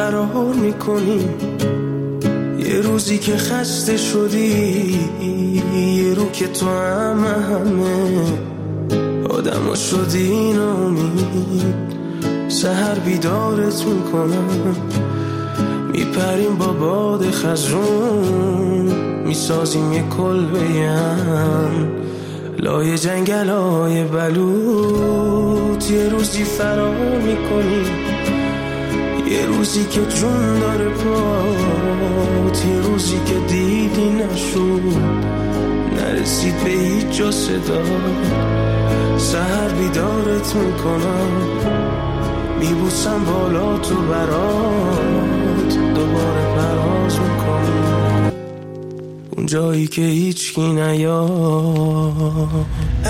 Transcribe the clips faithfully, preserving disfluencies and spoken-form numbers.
فرار میکنیم، یه روزی که خسته شدی، یه رو که تو همه همه آدم ها شدی نامید. سحر بیدارت میکنم، میپریم با باد خزرون، میسازیم یه کلبه‌ام لای جنگل های بلوط. یه روزی فرار میکنیم، یه روزی که جون داره پات، یه روزی که دیدی نشد، نرسید به هیچ جا صدا. سحر بیدارت میکنم، میبوسم بالا تو برات، دوباره پرواز میکنم اون جایی که هیچکی نیاد.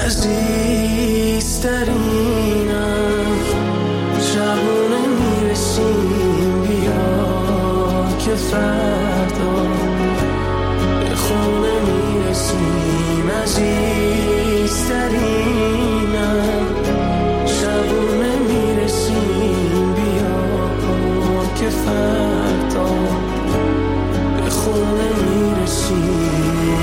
عزیزترینم شبونه میرسیم، بیا که فردا به خونه میرسیم. عزیزترینم شبونه میرسیم، بیا که فردا به خونه میرسیم.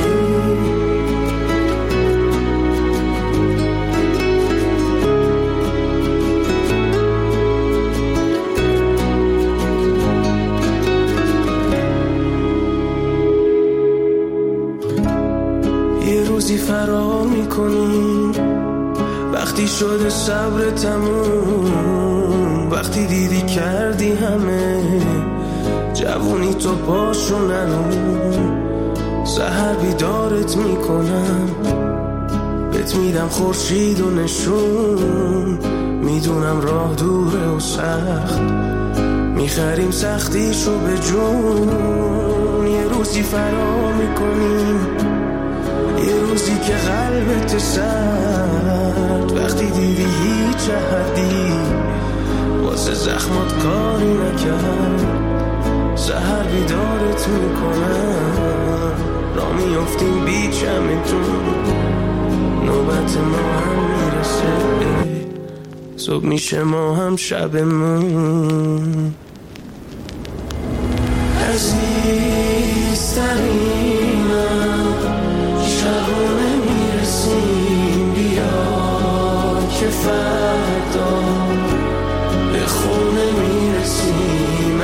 فرار میکنیم وقتی شده صبر تموم، وقتی دیدی کردی همه جوونی تو پاشو ننون. سحر بیدارت میکنم، بهت میدم خورشید و نشون، میدونم راه دوره و سخت، میخریم سختیشو به جون. یه روزی فرار میکنیم، یه روزی که قلبت سرد، وقتی دیدی هیچ احدی واسه زخمات کاری نکرد. سحر بیدارت میکنم، را میافتیم بی چمتون، نوبت ما هم میرسه، صبح میشه ما هم شبمون. عزیزترینم شبونه میرسیم، بیا که فردا به خونه میرسیم.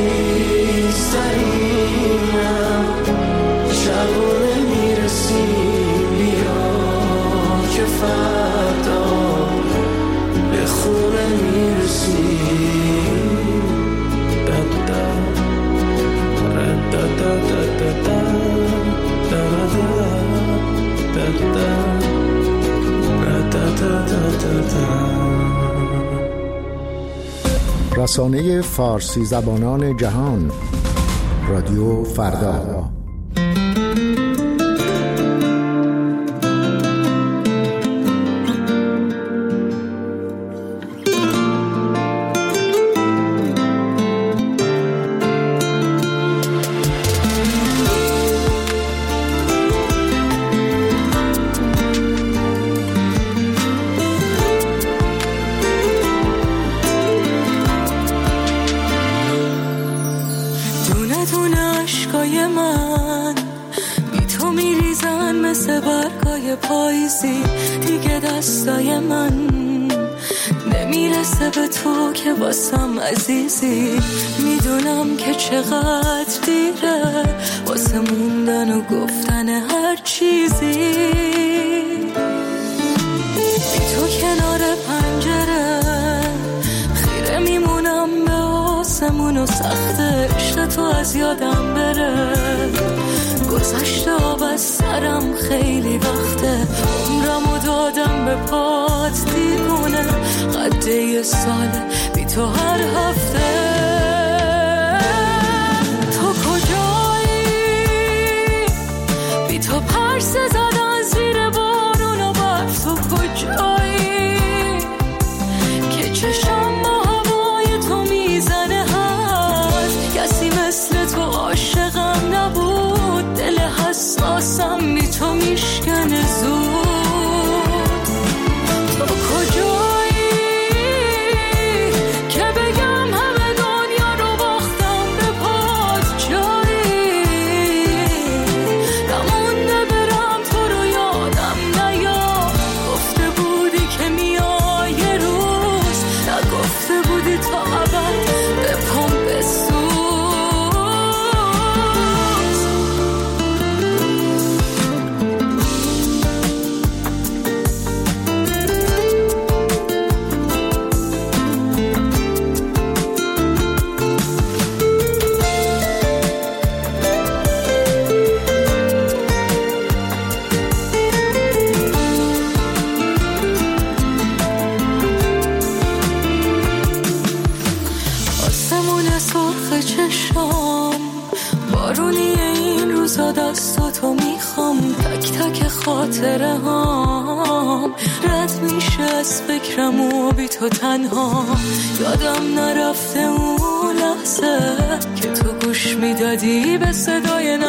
عزیزترینم شبونه میرسیم، بیا که فردا به خونه میرسیم. دا دا دا دا دا دا دا رسانه فارسی زبانان جهان، رادیو فردا. پاییزی دیگه دستای من نمیرسه به تو که واسم عزیزی. میدونم که چقدر دیره واسه موندن و گفتن هر چیزی. بی تو کنار پنجره خیره میمونم به آسمون و سخت عشق تو از یادم بره. گذشته آب از سرم خیلی وقته، عمرمو دادم به پات دیوونه. قد یه ساله بی تو هر هفته. تو کجایی؟ بی تو پرسه زدن زیر بارون و برف. تو کجایی که چشم با هوای تو میزنه هست؟ کسی مثل تو عاشقم نبود، دل حساسم بی تو میشکنه زود. تو کجایی که بگم همه رد میشه از فکرم و بی تو تنها. یادم نرفته اون لحظه که تو گوش میدادی به صدای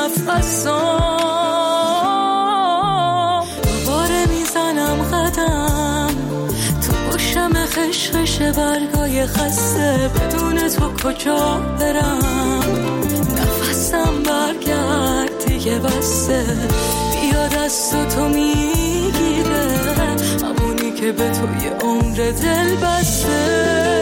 نفسام. دوباره میزنم قدم تو گوشم خشخش برگای خسته، بدون تو کجا برم؟ نفسم برگرد دیگه بسته، بیا دست تو میگیره همونی که به توی عمر دل بسته.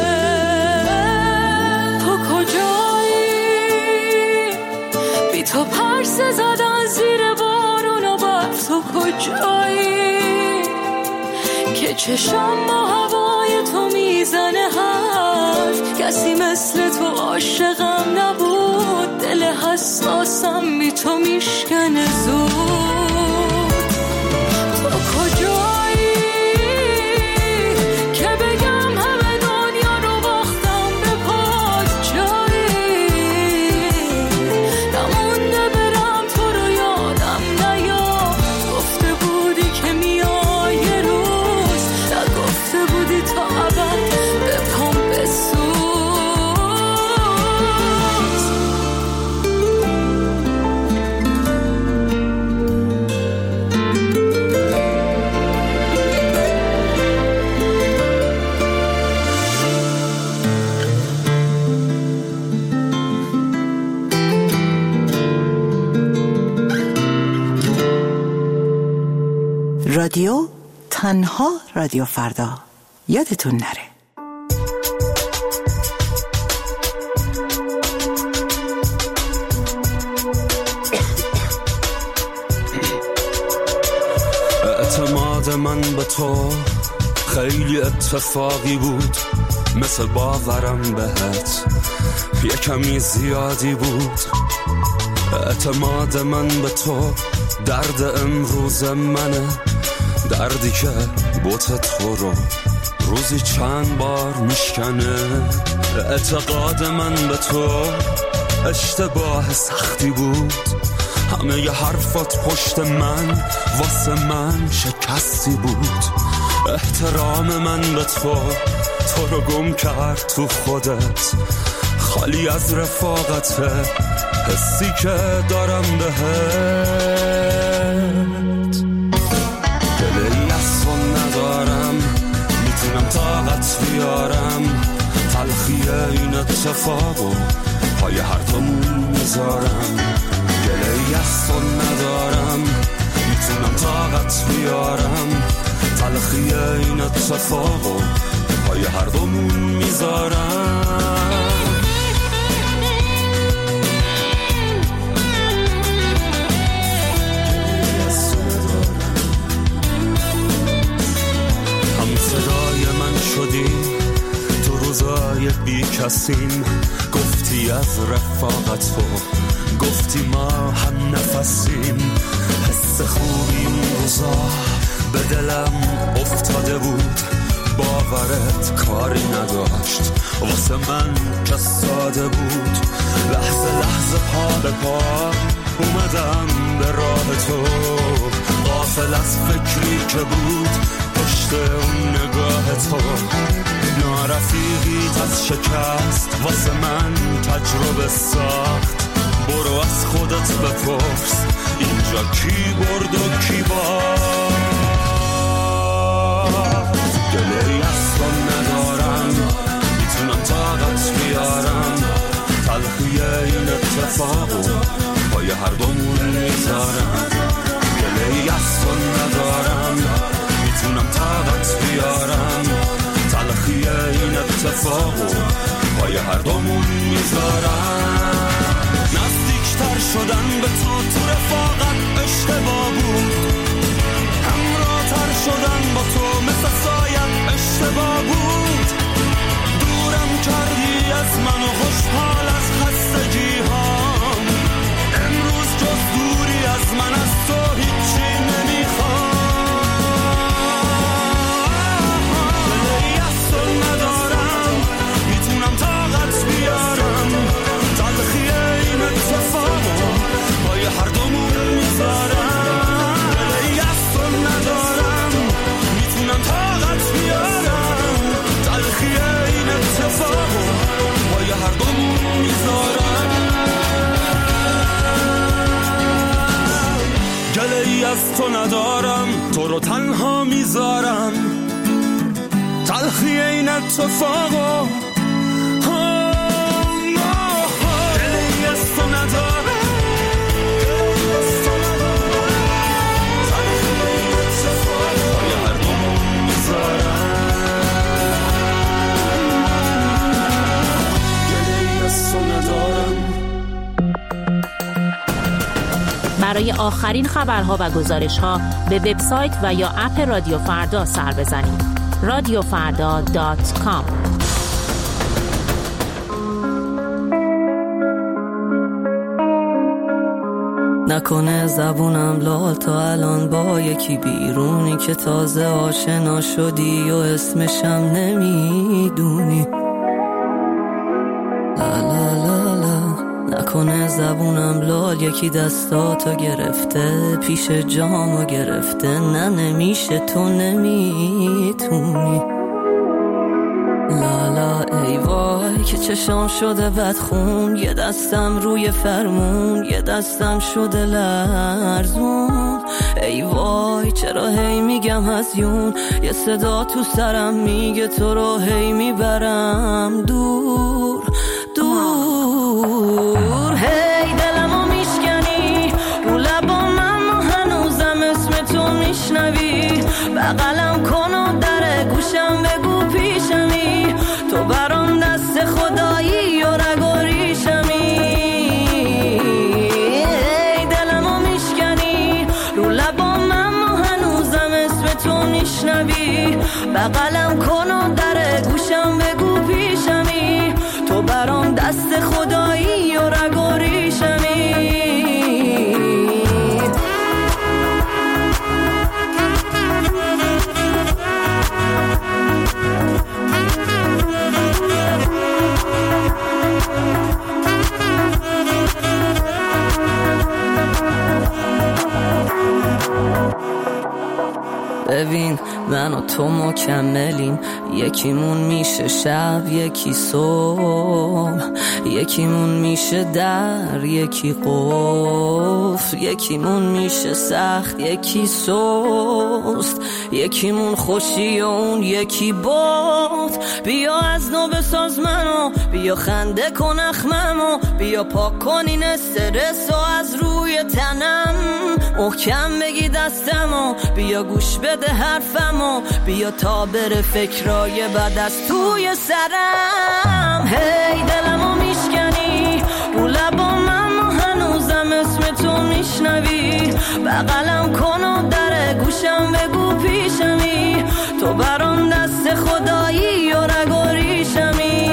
تو کجایی؟ بی تو پرس زدن زیر بارون و برف. تو کجایی که چشم با هوای تو میزنه حرف؟ کسی مثل تو عاشقم نبود، دل حساسم بی تو میشکنه زود. تو کجایی که بگم همه دنیا رو باختم به پات؟ جایی نمونده برم تو رو یادم نیاد. گفته بودی که میای یه روز، نگفته بودی تا ابد به پام بسوز. رادیو تنها رادیو فردا، یادتون نره. اعتماد من به تو خیلی اتفاقی بود، مثل باورم بهت یه کمی زیادی بود. اعتماد من به تو درد امروز منه، دردی که بوت تو رو روزی چند بار میشکنه. اعتقاد من به تو اشتباه سختی بود، همه ی حرفات پشت من واسه من شکستی بود. احترام من به تو تو رو گم کرد تو خودت، خالی از رفاقته حسی که دارم بهت. دلی از تو ندارم میتونم طاقت بیارم، تلخی این اتفاقو پای هر دومون میذارم. دلی از تو ندارم میتونم طاقت بیارم، تلخی این اتفاقو پای هر دومون میذارم. تو روزای بی کسیم، گفتی از رفاقت تو، گفتی ما هم نفسیم. حس خوبی اون روزا به دلم افتاده بود، باورت کاری نداشت واسه من که ساده بود. لحظه لحظه پا به پا اومدم به راه تو، غافل از فکری که بود پشت اون نگاه تو. نارفیقیت از شکست واسه من تجربه ساخت، برو از خودت بپرس اینجا کی برد و کی باخت. دلی از تو ندارم میتونم طاقت بیارم، تلخی این اتفاقو پای هر دومون میذارم. دلی از تو ندارم میتونم طاقت بیارم، تلخی این اتفاقو پای هر دومون میذارم. نزدیکتر شدن به تو تو رفاقت اشتباه بود، همراه‌تر شدن با تو مثل سایت اشتباه بود. دورم کردی از من و خوشحال از خستگی هام، امروز جز دوری از من از تو هیچی نمیخوام. ندارم میتونم طاقت بیارم، تلخی این اتفاقو پای هر دومون میذارم. تو رو تنها میذارم، تلخی این اتفاقا دلی از تو ندارم، تلخی این اتفاقا یا هر دومون میذارم، دلی از تو ندارم. برای آخرین خبرها و گزارش‌ها به وبسایت و یا اپ رادیو فردا سر بزنید. رادیو فردا دات کام. نکنه زبونم لال تا الان با یکی بیرونی که تازه آشنا شدی و اسمشم نمیدونی. لا لا لا لا. نکنه زبونم لال یکی دستاتو گرفته، پیش جامو گرفته، نه نمیشه تو نمیتونی. لالا ای وای که چشام شده بدخون، یه دستم روی فرمون، یه دستم شده لرزون. ای وای چرا هی میگم هزیون، یه صدا تو سرم میگه تو رو هی میبرم دور دور. هی دلمو میشکنی رو لبام، اما هنوزم اسم تو میشنوی. بغلم کن و در گوشم بگو پیشمی، تو برام دست خدایی و رگ و ریشمی. هی دلمو میشکنی رو لبام، اما هنوزم اسم تو میشنوی. بغلم کن و در گوشم بگو پیشمی، تو برام دست خدایی و رگ و ریشمی. ببین من و تو مکملیم، یکیمون میشه شب یکی صبح، یکیمون میشه در یکی قفل، یکیمون میشه سخت یکی سست، یکیمون خوشی و اون یکی باد. بیا از نو بساز منو، بیا خنده کن اخممو، بیا پاک کن این استرس و از روی تنم، محکم بگی دستمو، بیا گوش بده حرفمو، بیا تا بره فکرای بد از توی سرم. هی دلمو میشکنی رو لبام، اما هنوزم اسم تو میشنوی. بغلم کن و در گوشم بگو پیشمی، تو برام دست خدایی و رگ و ریشمی.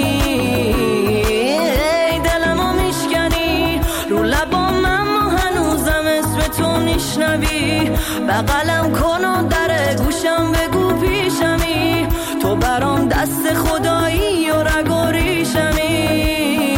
هی دلمو میشکنی رو لبام، اما هنوزم اسم تو میشنوی. بغلم کن و در گوشم بگو پیشمی، تو برام دست خدایی و رگ و ریشمی.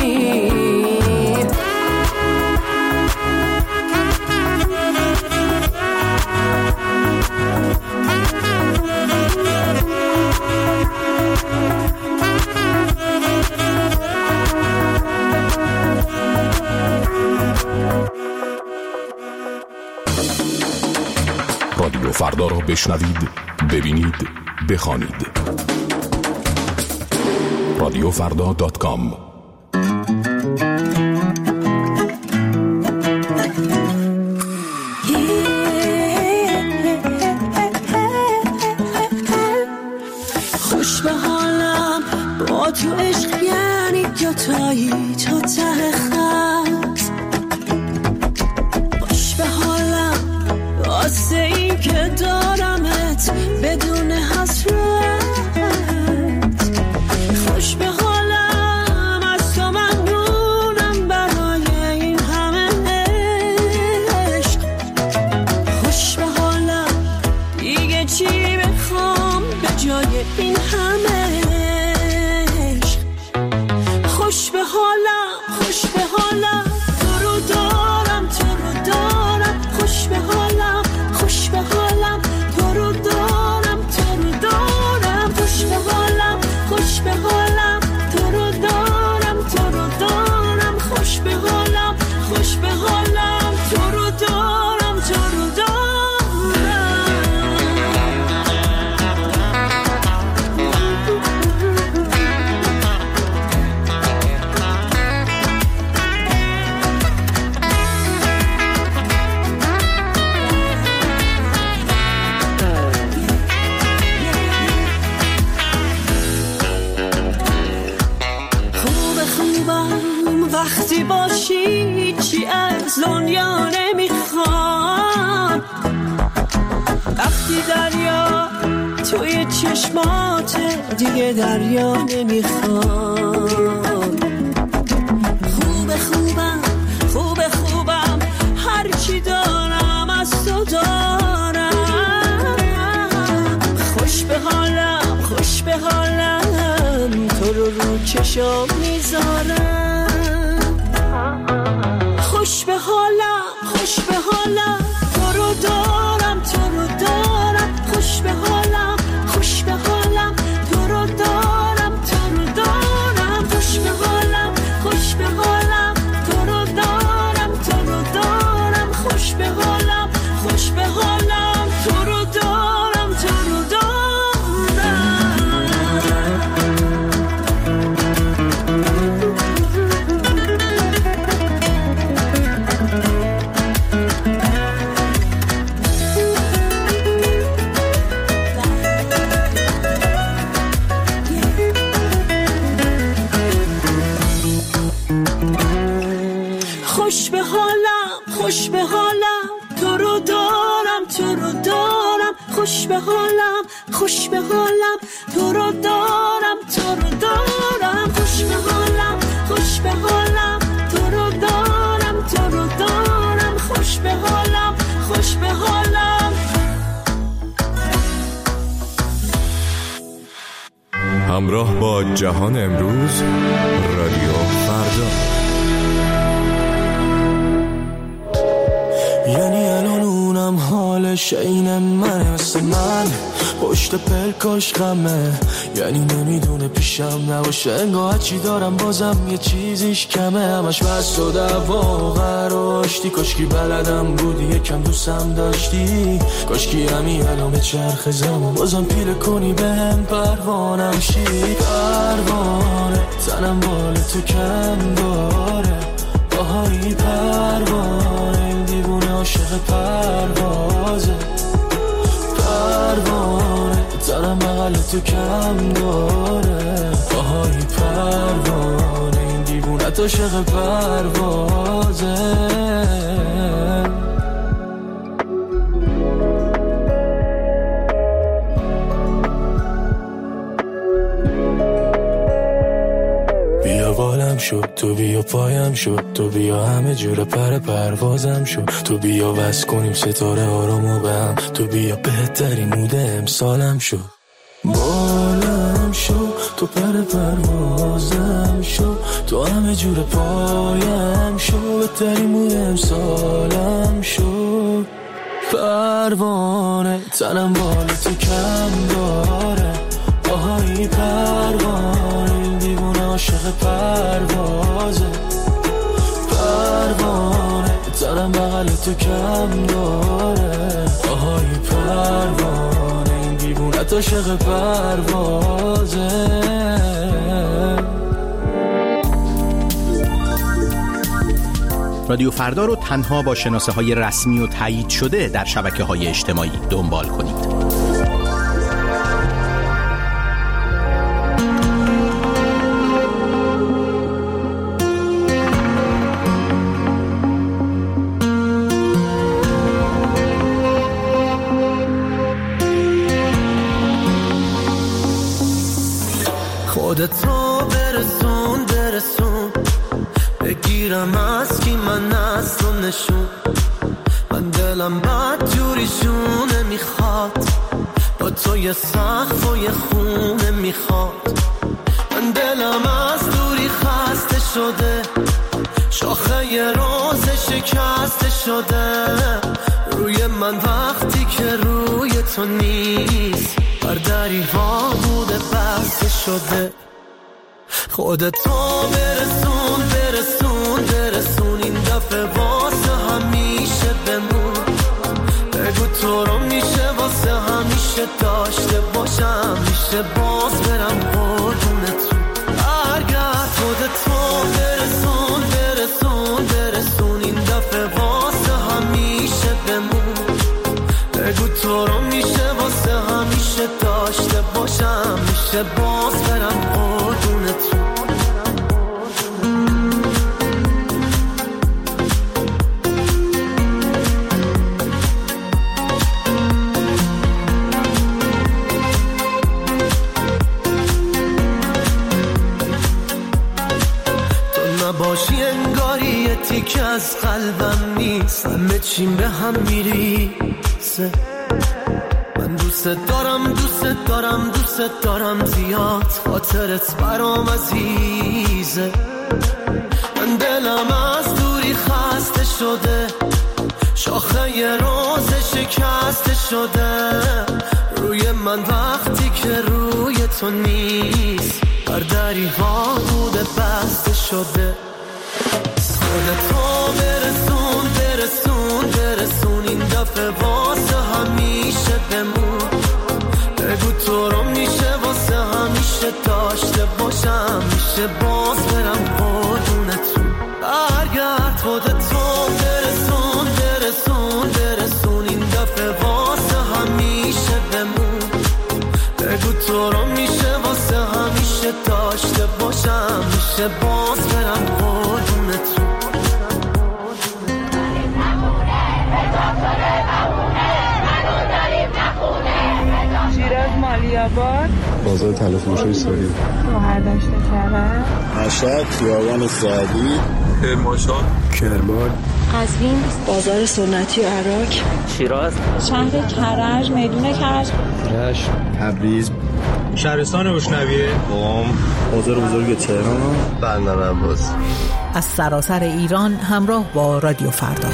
رادیو فردا را بشنوید، ببینید، بخوانید. رادیو فردا دات کام. خوش به حالم با تو عشق، یعنی دوتایی تا ته خط. خوش به حالم واسه این که دارمت بدون حسرت. خوش به حالم از تو ممنونم برای این همه عشق. خوش به حالم دیگه چی بخوام به جای این همه عشق. خوش به حالم، خوش به حالم، تو رو دارم، تو رو دارم. خوش به حالم، خوش به حالم، تو رو دارم، تو رو دارم. خوش به حالم، خوش به حالم، تو رو دارم، تو رو دارم. خوش به حالم، خوش به حالم، تو رو دارم، تو رو دارم. دریا توی چشمات دیگه دریا نمیخواد. خوبه خوبم خوبه خوبم هرچی دارم از تو دارم. خوش به حالم خوش به حالم تو رو رو چشم میذارم. خوش به حالم خوش به حالم تو رو دارم تو رو دارم. خوش به حالم خوش به حالم تو رو دارم تو رو دارم. خوش به حالم خوش به حالم تو رو دارم تو رو دارم. خوش به حالم خوش به حالم تو رو دارم تو رو دارم. خوش به حالم خوش به حالم تو رو دارم تو رو دارم. خوش به حالم خوش به حالم تو رو دارم تو رو دارم. خوش به حالم خوش به حالم تو رو دارم تو رو دارم. خوش به حالم خوش به حالم. همراه با جهان امروز رادیو فردا. یعنی الان اونم حالش این من مثل من پشت پلکاش غمه. یعنی نمیدونه پیشم نباشه انگاه چی دارم بازم یه چیزیش کمه. همش بس و دعوا قراشتی کاشکی بلدم بودی یکم دوستم داشتی. کاشکی همی الان به چرخ زمان بازم پیله کنی به هم پروانم شی. پروانه تنم بال تو کم داره آهایی پروانه این دیوونه عاشق پروازه. پروانه تنم بغل تو کم داره آهایی پروانه این دیوونه عاشق پروازه. بالم شد تو بیا پایم شد تو بیا همه جور پر پروازم شد. تو بیا وز کنیم ستاره آرامو به هم. تو بیا بهترین موده امسالم شد. بالم شد تو پر پروازم شد. تو همه جور پایم شد بهترین موده امسالم شد. پروانه تنم بال تو کم داره آهایی پروانه این دیوونه عاشق پروازه. پروانه تنم بغل تو کم داره آهایی پروانه این دیوونه عاشق پروازه. رادیو فردا رو تنها با شناسه های رسمی و تایید شده در شبکه های اجتماعی دنبال کنید. خودتو برسون برسون بگیرم از کی من از تو نشون. من دلم بد جوریشونه میخواد با تو یه سقف و یه خونه میخواد. من دلم از دوری خسته شده شاخه یه روز شکسته شده. روی من وقتی که روی تو نیست بر دری ها بوده بسته شده. خودتو برسون برسون برسون این دفعه واسه همیشه بمون. بگو تو رو میشه واسه همیشه داشته باشم میشه باز برم قربون تو. برگرد خودتو برسون برسون برسون این دفعه واسه همیشه بمون. بگو تو رو میشه واسه همیشه داشته باشم میشه باز برم قربون تو. که از قلبم نیست، همه چیم به هم میریزه. من دوست دارم دوست دارم دوست دارم زیاد، خاطرت برام عزیزه. من دلم از دوری خسته شده، شاخه یه روز شکسته شده. روی من وقتی که روی تو نیست، بر دری ها بوده بسته شده. خودتو برسون برسون برسون، این دفعه واسه همیشه بمون. بگو تو رو میشه واسه همیشه داشته باشم، میشه باز برم قربونتون. برگرد خودتو برسون برسون برسون، این دفعه واسه همیشه بمون. بگو تو رو میشه واسه همیشه داشته باشم، میشه باز برم قربونتون. شیراز مالیاباد، بازار تلفروشی ساری، شهرداشت کرد، مشهد خیابان سعدی، کرمانشاه، کرمان، قزوین بازار سنتی عراق، شیراز شهر کرج میدون کرج، رشت، تبریز، شهرستان بشنویه، قم، بازار بزرگ تهران، بندر عباس. از سراسر ایران همراه با رادیو فردا.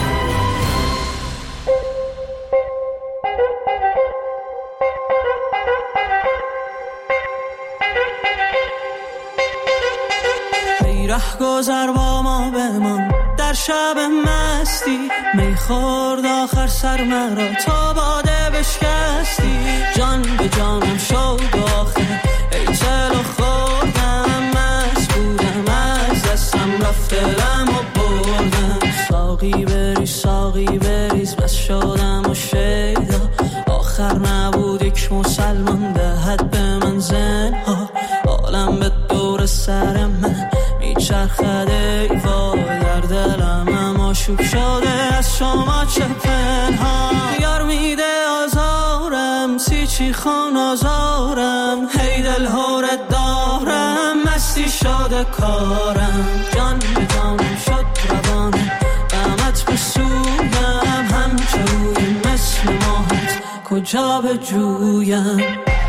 گذر با ما بمان در شب مستی، میخورد آخر سر مرا تا باده بشکستی. جان به جانم شد آخر ای چلو خوردم، مست بودم از دستم رفت دلم و بردم. ساقی بریز ساقی بریز بس شدم و شیدا، آخر نبود یک مسلمان دهد به من زنها. عالم به دور سر من میچرخده ای وای، در دلم اما شوک شده از شما چه پنهان. یار میده آزارم سی چی خان آزارم، هی دل هورت دارم مستی شده کارم. جان به جانم شد روانم، غمت به سویم همچه روی مثل ماهت کجا به جویم.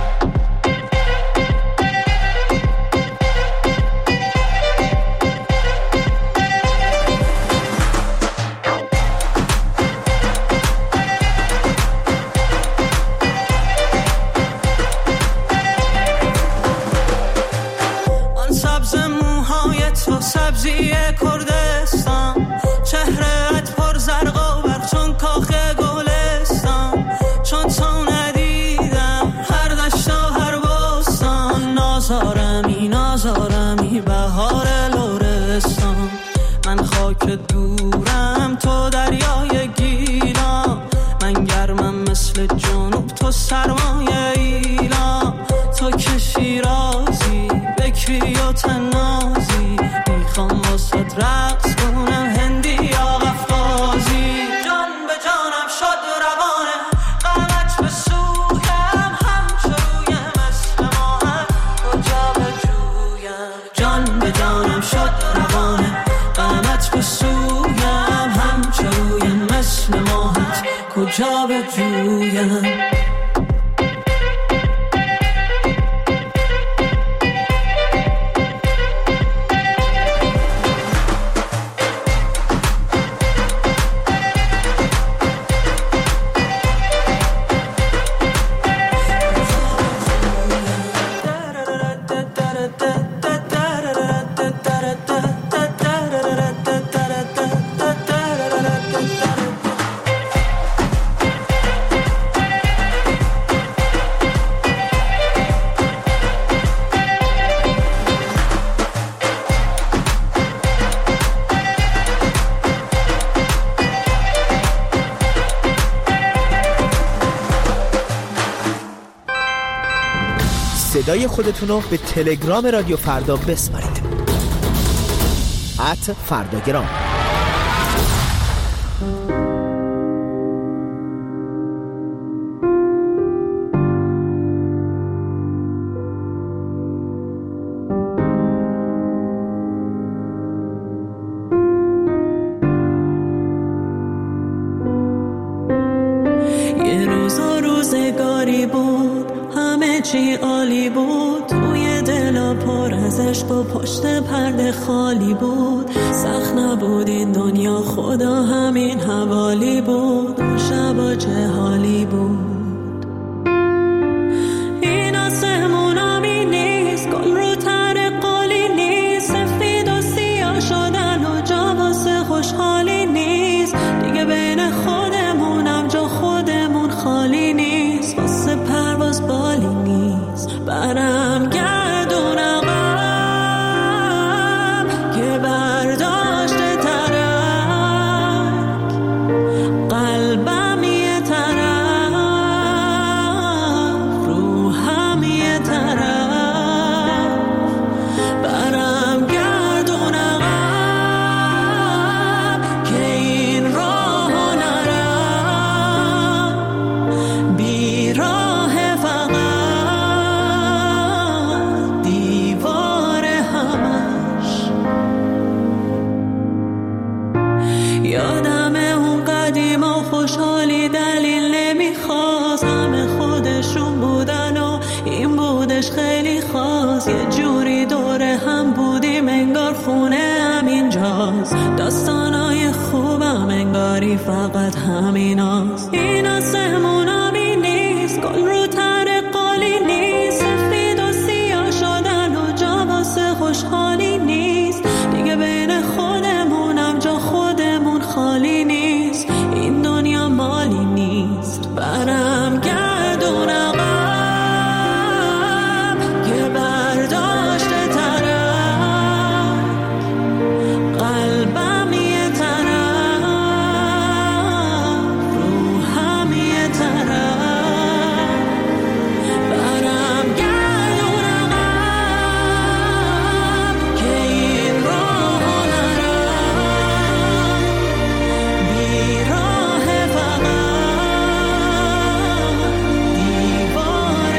سبزی کردستان، چهرهت پر زرق و برق چون کاخ گلستان. چون تو ندیدم هر دشت و هر بستان، نازارمی نازارمی بهار لرستان. من خاک دورم تو دریای گیلان، من گرمم مثل جنوب تو سرمایه ایلان. تو که شیرازی بکری و تنازی، میخوام واسه رقص کنم هندی یا قفقازی. جان به جانم شد روانه، غمت به سویم همچه روی مثل ماهت کجا به جویم. جان به جانم شد روانه، غمت به سویم همچه روی مثل ماهت کجا به جویم. صدای خودتون رو به تلگرام رادیو فردا بسپارید. ات فرداگرام. همه چی عالی بود، توی دلا پر از عشق و پشت پرده خالی بود. سخت نبود این دنیا، خدا همین حوالی بود. اون شبا چه حالی بود. این آسمون آبی نیست، گل رو تر قالی نیست. سفید و سیاه شدن و جا واسه خوشحالی نیست. دیگه بین خودمونم جا خودمون خالی نیست. واسه پرواز بالی نیست. برم گردون عقب که برداشته ترک، قلبم یه طرف، روحم یه طرف. برم گردون عقب که این راه نرم، بیراه فقط دیوار همش. یادمه اون قدیم و خوشحالی دلیل نمیخواست، همه خودشون بودن و این بودش خیلی خاص. یه جوری دوره هم بودیم انگار خونه همینجاست. داستانای خوبم انگاری فقط همیناست. این آسمون آبی نیست، گل رو تر قالی نیست. سفید و سیاه شدن و جا واسه خوشحالی نیست. دیگه بین خودمونم جا خودمون خالی نیست. این دنیا مالی نیست. برم گردون عقب که برداشته ترک، قلبم یه طرف، روحم یه طرف. برم گردون عقب که این راه نرم، بیراه فقط دیوار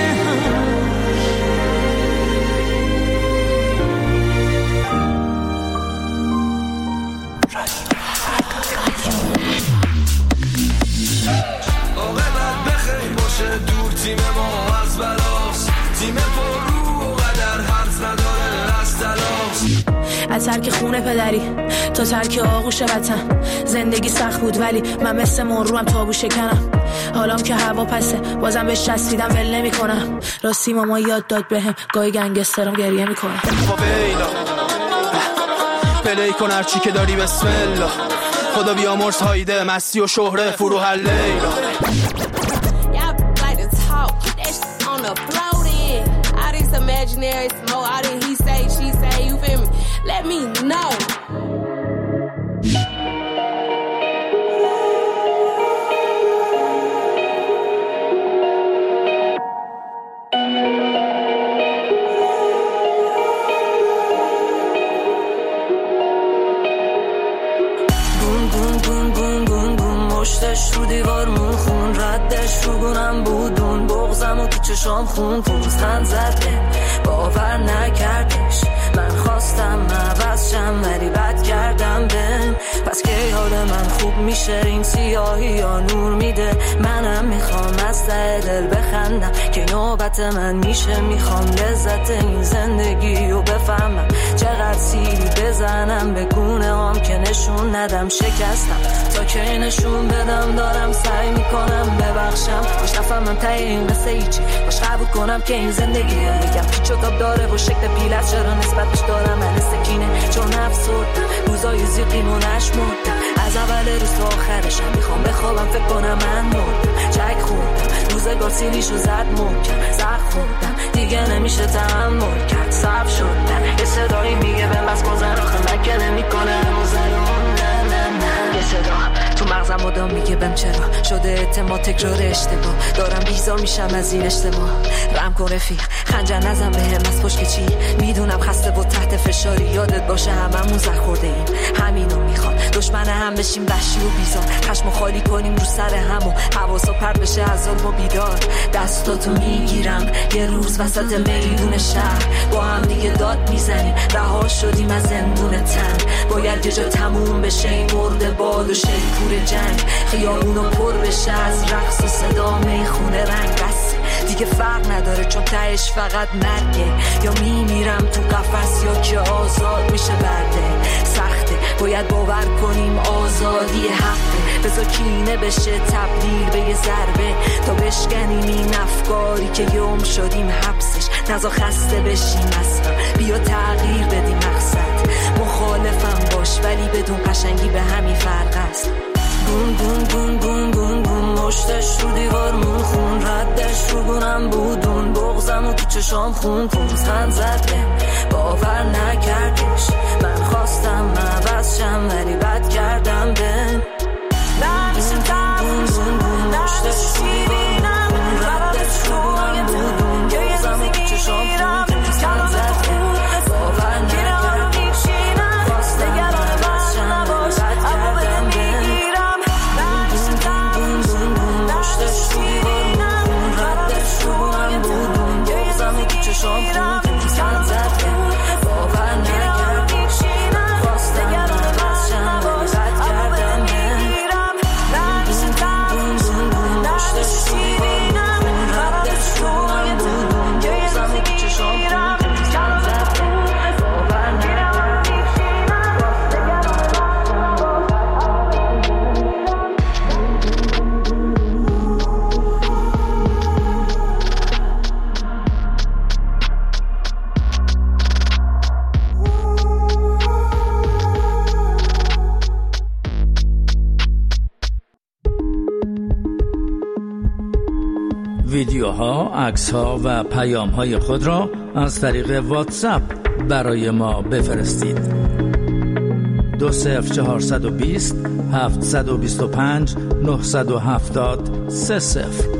عاقبت بخیر باشه، دور تیم ما از بلاست. تیم پر رو و قدر حرف نداره از تلاش. از ترک خونه پدری تا ترک آغوش وطن، زندگی سخت بود ولی من مثل مرو هم تابو شکنم. حالام که هوا پسه بازم بهش چسبیدم ول نمی کنم. راستی ماما یاد داد بهم گاهی گنگسترم گریه میکنم. با بیلا پلی کن هرچی که داری بسم الله. خدا بیامرز هایده مستی و شهره فروح لیلا. Imaginary smoke, all that he say, she say, you feel me? Let me know. بوم بوم بوم بوم بوم بوم، مشتش رو دیوار مون خون، ردش رو گونم بودون، بغزم و تو چشام خون پوزخند زده، باور نکردش. من خواستم عوض شم ولی بد کردم بهم. پس که یاد من خوب میشه این سیاهی یا نور میده. منم میخوام از ته دل بخندم که نوبت من میشه. میخوام لذت این زندگی رو بفهمم، چقدر سیری بزنم به گونه هم که نشون ندم شکستم تا که نشون بدم دارم سعی میکنم ببخشم. باش نفهمم ته این قصه ایچی، باش قبول کنم که این زندگیه. میگم پیچ و تاب داره و شکل پیلت، چرا نسبتش دارم من سکینه چون افسردم روزای زیقیم و نشمردم. از اول روز تا آخرشم میخوام بخوابم فکر کنم من مردم. چک خوردم روزگار سیلیشو زد محکم، زخ خوردم دیگه نمیشه تحمل کرد. صعب شدم یه صدایی میگه به بس گذر آخه مکه نمیکنه موزنون. نه نه نه یه صدا تو مغزم مدام میگه بهم چرا شده اعتماد تکرار اشتباه. دارم بیزار میشم از این اشتباه. رم کن رفیق خنجر نزن بهم از پشت چی. میدونم خسته و تحت فشاری، یادت باشه هممون زخ خورده ایم. همینو میخوام دشمن هم بشیم وحشی و بیزار. خشمو خالی کنیم رو سر هم و حواسا پرت بشه از ظلم و بیدار. دستاتو میگیرم یه روز وسط میدون شهر، با هم دیگه داد میزنیم رها شدیم از زندون تن. باید یه جا تموم بشه این مرده باد و شیپور جنگ. خیابونو پر بشه از رقص و صدا میخونه رنگ بس دیگه فرق نداره چون تهش فقط مرگه. یا میمیرم تو قفس یا که آزاد میشه برده. سخته باید باور کنیم آزادی حقه. بذار کینه بشه تبدیل به یه ضربه تا بشکنیم این افکاری که یوم شدیم حبسش. نزا خسته بشیم اصلا بیا تغییر بدیم مقصد. مخالفم باش ولی بدون قشنگی به همین فرق است. گون گون گون گون گون گون مشتش رو دیوارمون خون ردش رو گونم بودون بغزم و تو چشام خون پونزخند زده باور نکردش. من خواستم عوض شم ولی بد کردم به نمیشه تفش نمیشه شیرینم ردش رو گونم بودون بغزم و تو چشام خون پونزخند زده باور نکردم خواستم عوض شم ولی بد کردم به چشام خون پونزخند زده باور نکردم خواستم عوض شم ولی بد کردم بمیرم. نمیشه تفش نمیشه شیرینم ردش رو بودون بغزم و چشام خون پونزخند زده باور نکردم ویدیوها، عکس‌ها و پیام‌های خود را از طریق واتساپ برای ما بفرستید. دو صفر چهارصد و بیست هفتصد و بیست و پنج نهصد و هفتاد سه صفر.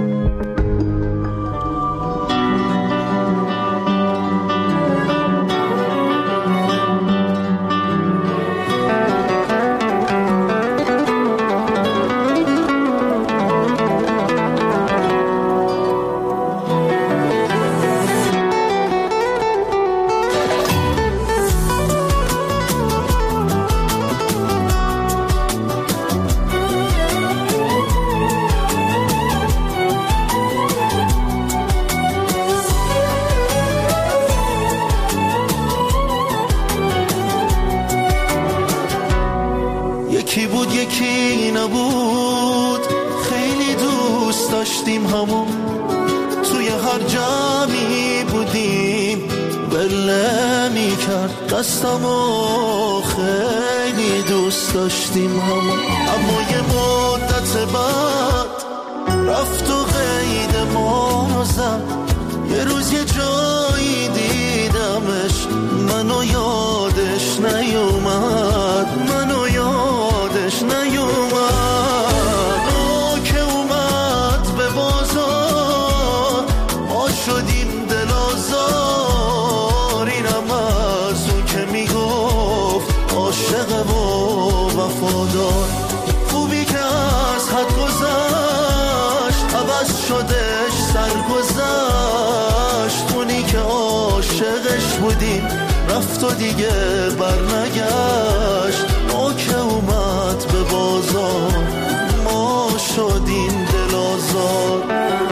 یکی بود یکی نبود خیلی دوست داشتیم همون توی هر جمعی بودیم بله می کرد دستمو خیلی دوست داشتیم همون. اما یه مدت بعد رفت و قید ما رو زد. یه روز یه جایی دیدمش منو یادش نیومد منو یادش نیومد. او که اومد به بازار ما شدیم دل آزار. اینم از اون که میگفت عاشق و وفادار. خوبی که از حد گذشت عوض شدش سرگذشت. اونی که عاشقش بودیم رفت و دیگه برنگشت. ما که اومد به بازار ما شدیم دل آزار.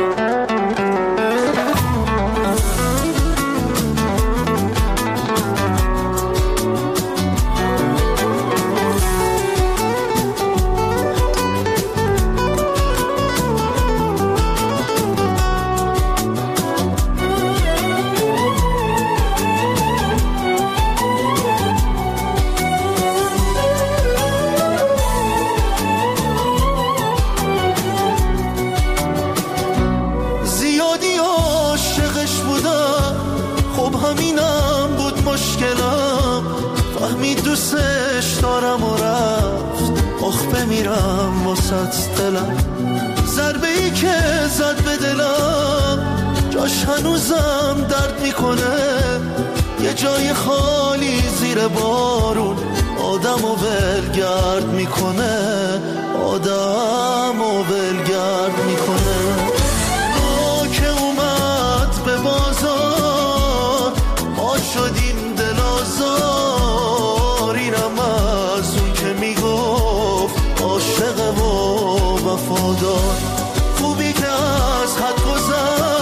دوستش دارم و رفت آخ بمیرم واسط دلم. ضربه ای که زد به دلم جاش هنوزم درد میکنه. یه جای خالی زیر بارون آدم و ولگرد میکنه آدم و ولگرد میکنه. ما که اومد به بازار ما شدیم دل آزار. اینم از اون که میگفت عاشق و وفادار. خوبی که از حد گذشت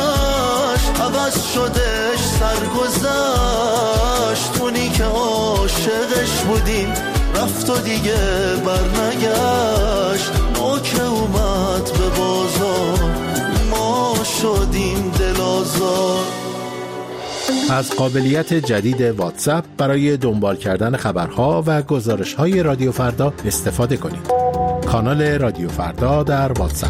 عوض شدش سرگذشت، اونی که عاشقش بودیم رفت و دیگه برنگشت. نوکه اومد به بازار ما شدیم دل آزار. از قابلیت جدید واتساپ برای دنبال کردن خبرها و گزارش‌های رادیو فردا استفاده کنید. کانال رادیو فردا در واتساپ.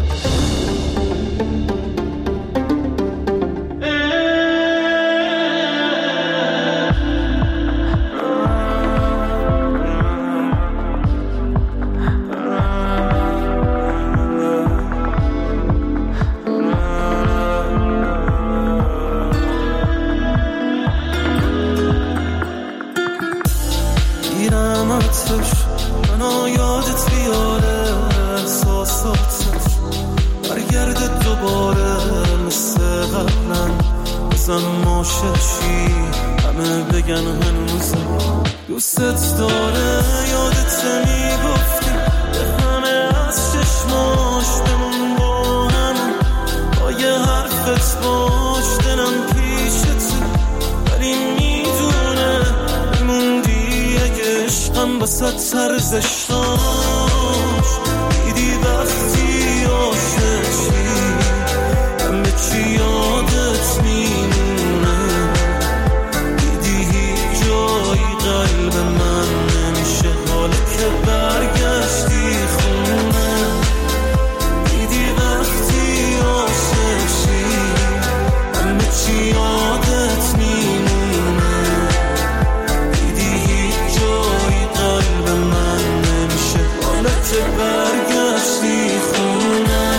منو یادت بیاره احساساتش برگرده دوباره مثل قبلا. بزن ماششی همه بگن هنوزم دوستت داره. یادت میگفتی به همه از چشماش بمون با همون با یه حرفت باش دلم پیشت ولی میدونه موندی اگه عشقم بسات ارزش داشت. دیدی وقتی عاشقی همه چی یادت میمونه. دیدی هیچ جایی قلب من نمیشه حالا که برگشتی خونه. دیدی وقتی عاشقی همه چی یادت میمونه. دیدی هیچ جایی قلب من نمیشه حالا که برگشتی خونه.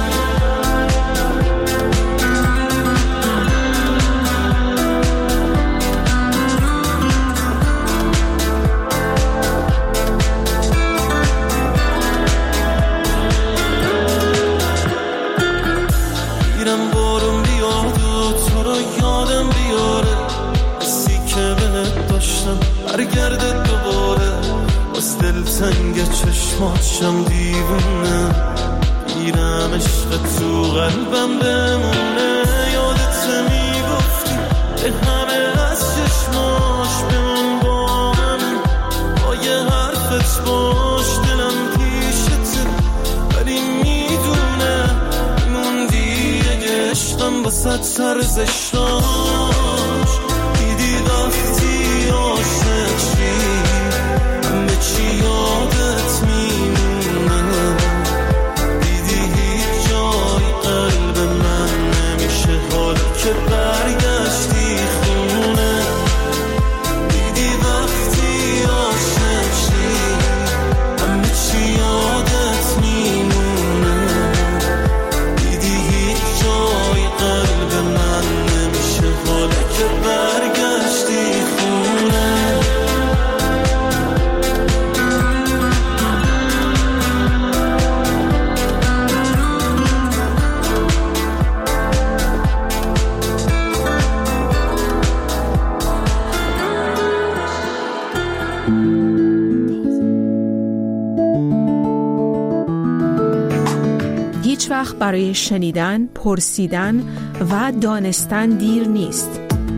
میرم بارون بیاد و تو رو یادم بیاره. حسی که بهت داشتم برگرده دوباره. باز دلتنگ چشماتشم دیوونه. میرم عشق تو قلبم بمونه. یادت میگفتی به همه از چشماش بمون با همون با یه حرفت باش دلم پیشته ولی میدونه موندی اگه عشقم بسات ارزش داشت. دیدی وقتی عاشق شی همه چی یادت میمونه. دیدی هیچ جای قلب من نمیشه حالا که برگشتی خونه. دیدی وقتی عاشق شی همه چی یادت میمونه. دیدی هیچ جای قلب من نمیشه حالا که برگشتی خونه. هیچ وقت برای شنیدن، پرسیدن و دانستن دیر نیست.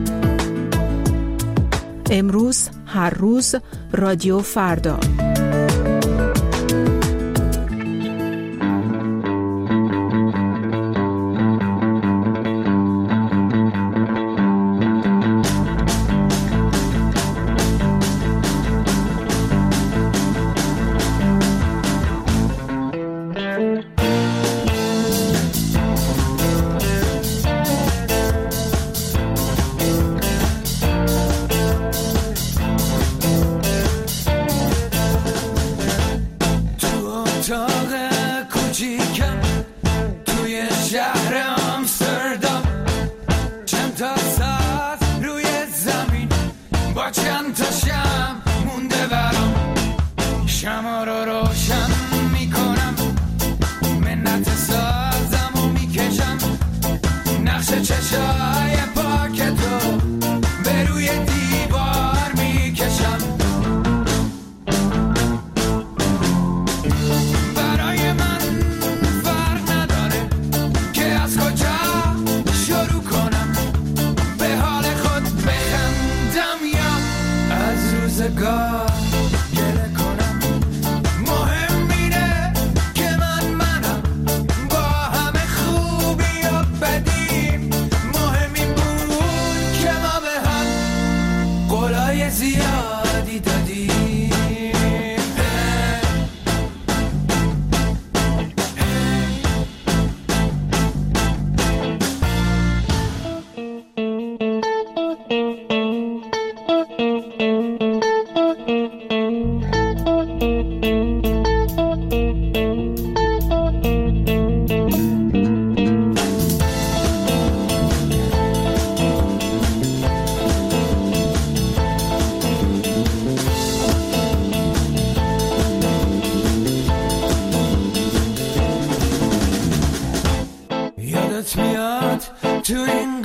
امروز، هر روز، رادیو فردا.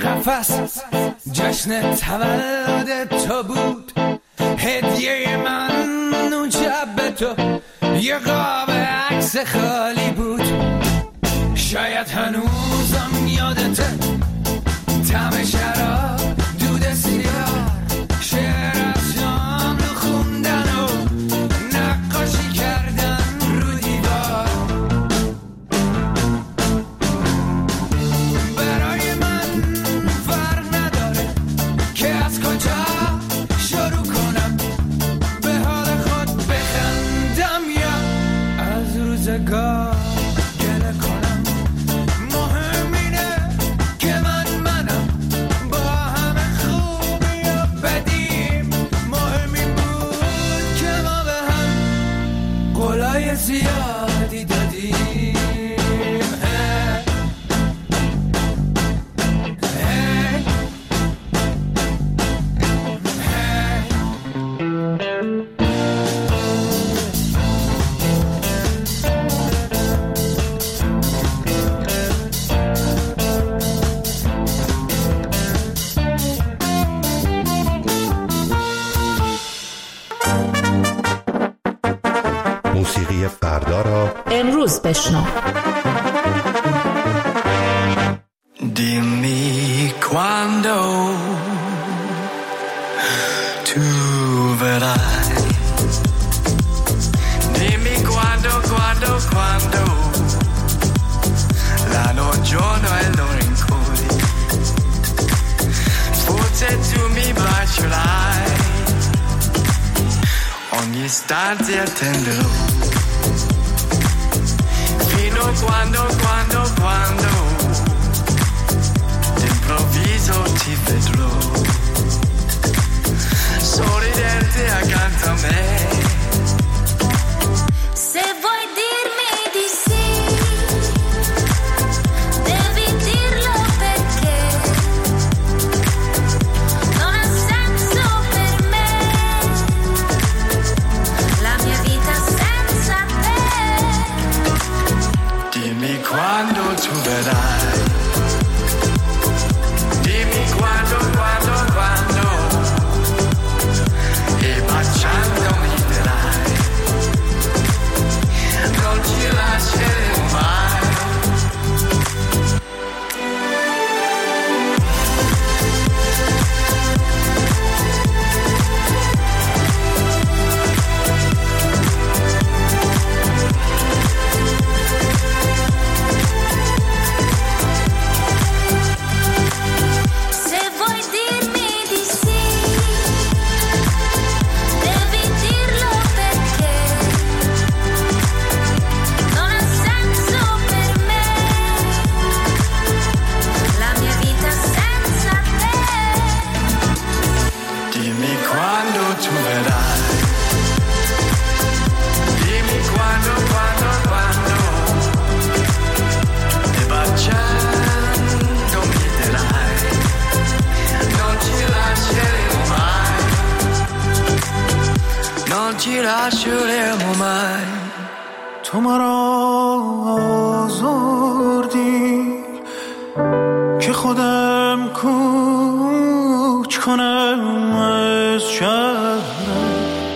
قفس جشن تولد تو بود، هدیه من اون شب به تو یه قاب عکس خالی بود. شاید هنوزم یادته طعم شراب، دود سیگار، شعر از شام رو خوندن و نقاشی کردن رو دیوار. برای من فرق نداره که از کجا شروع کنم، به حال خود بخندم یا از روزگار گله کنم. مهم اینه که من منم، با همه خوبی و بدیم. مهم این بود که ما به هم قولای زیادی دادیم. موسیقی فردا را امروز بشنو. Dimmi quando tu verrai, dimmi quando, quando, quando l'anno, giorno e l'ora in cui forse tu mi bacerai, ogni istante attenderò, fino a quando, quando, quando d'improvviso ti vedrò sorridente accanto a me. Se vuoi dirmi di sì, devi dirlo perché non ha senso per me la mia vita senza te. Dimmi quando tu vedrai, dimmi quando, quando, quando, e baciando mi dirai, non ci lasceremo mai. Se vuoi dirmi di sì, devi dirlo perché non ha senso per me la mia vita senza te. Dimmi quando tu vedrai, dimmi quando, quando, quando, e baciando mi dirai, non ci lasceremo mai, non ci lasceremo mai. تو مرا آزردی که خودم کوچ کنم از شهرت،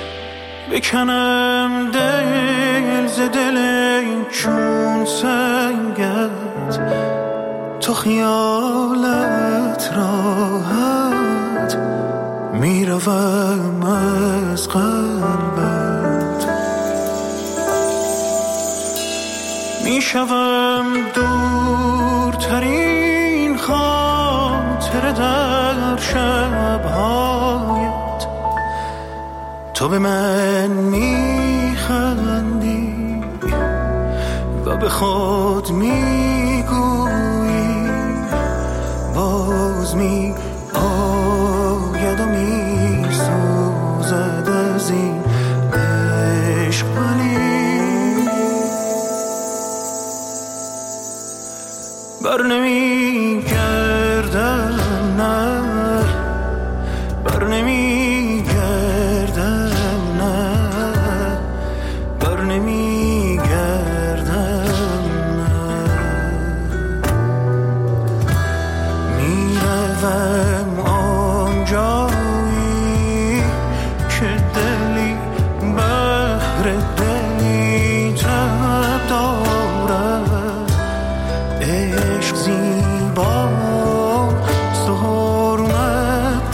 بکنم دل ز دل چون سنگت، تو خیالت راحت میروم از قلبت، میشوم دورترین خاطر در شبهایت، تو به من میخندی و به خود میگویی باز می آید و میسوزد از این عشق، ولی بر نمیگردم، نه بر نمیگردم، نه بر نمیگردم، نه بروم آنجایی که دلی بهر دلی تب دارد. عشق زیبا حرمت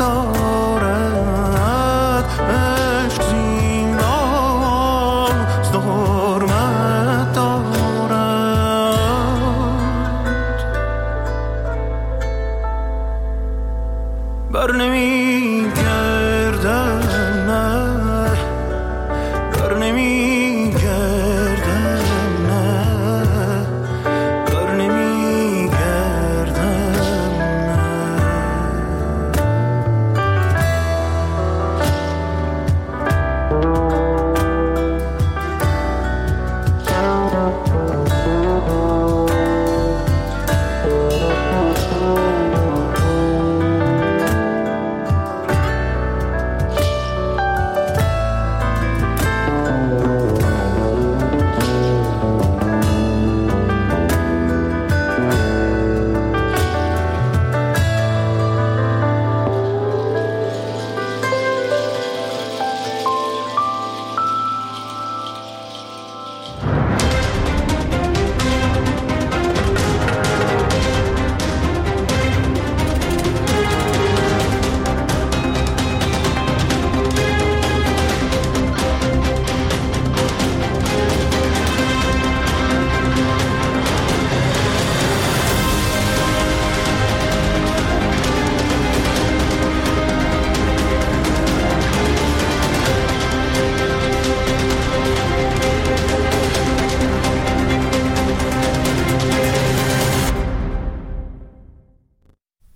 دارد، عشق زیبا حرمت دارد. بر نمی